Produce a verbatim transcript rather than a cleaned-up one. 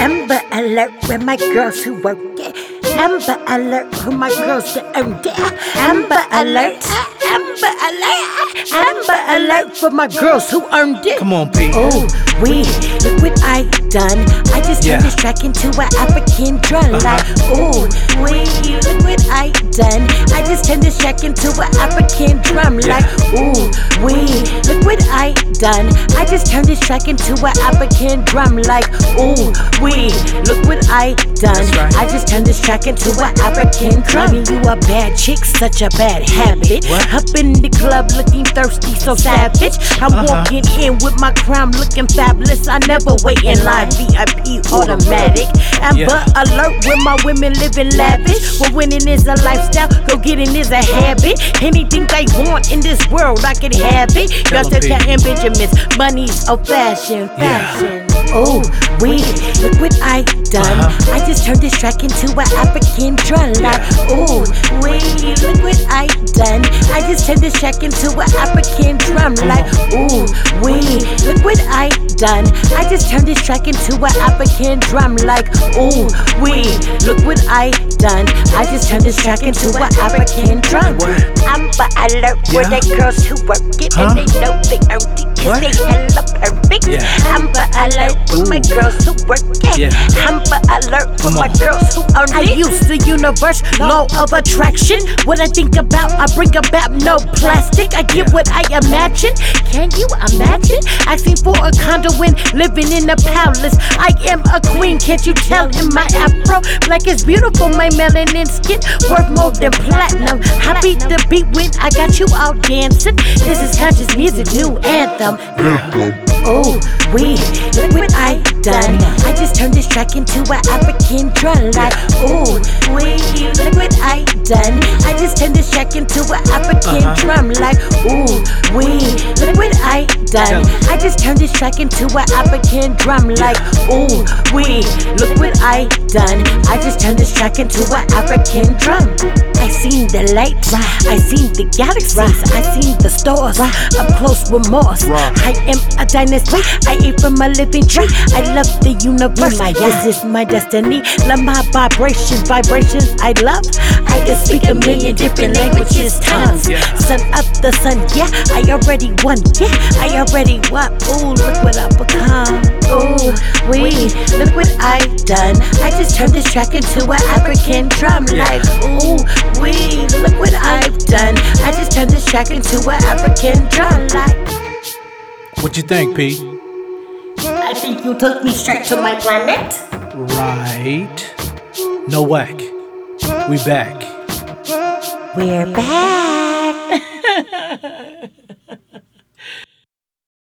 Amber alert with my girls who work it. Amber alert with my girls that earned it. Amber alert. Amber alert. Amber alert for my girls who earned it. Come on, P. Oh, we look what I done. I just turned Yeah. this track into an African drum. Uh-huh. Like, oh, we look what I done. I just turned this track into an African drum. Yeah. Like, oh, we look what I done. I just turned this track into an African drum. Like, oh, we look what I done. That's right. I just turned this track into an African drum. Claiming you a bad chick, such a bad habit. What? Up in the club looking thirsty, so savage. I'm Uh-huh. walking in with my crown looking fabulous. I never wait in line, V I P automatic. Amber Yeah. alert with my women living lavish. Well, winning is a lifestyle, go getting is a habit. Anything they want in this world, I can have it. Tell Girls 'em, that P. counting Benjamins, money's old fashion, Yeah. fashion. Oh, we look what I done. Uh-huh. I just turned this track into an African drum. Like, oh, we look what I done. I just turned this track into an African drum. Like, oh, we look what I done. I just turned this track into an African drum. Like, oh, we look what I done. I just turned this track into an African drum. Amber alert for Yeah. the girls who work it Huh? and they know they earned it 'cause What? they hella perfect. Yeah. Amber alert for my girls who work it. Yeah. Amber alert for Come my on. girls who earned it. I use the universe law of attraction. What I think about, I bring about no plastic. I get Yeah. what I imagine. Can you imagine? Asking for a condo when living in a palace. I am a queen, can't you tell in my afro? Black is beautiful, my melanin skin worth more than platinum. I beat the beat when I got you all dancing. This is conscious music, new anthem. Oh, we look what I done. I just turned this track into an African drum. Like, oh, we look what I done. I just turned this track into an African Uh-huh. drum. Like, oh, we look what I done. I just turned this track into an African drum. Like, oh, we look what I done. I just turned this track into an African drum. I seen the lights, I seen the galaxies, I seen the stars up close with Mars. I am a dynasty, I eat from a living tree. I love the universe, this is my destiny. Love my vibrations, vibrations I love. I can speak a million different languages, tongues. Son of the sun, yeah, I already won, yeah, I already won. Ooh, look what I've become. Ooh, we, look what I done. I just turned this track into an African drum. Like, ooh, we, look what I've done. I just turned this track into an African drum. Like, What you think, P? I think you took me straight to my planet. Right. No whack. We back. We're back.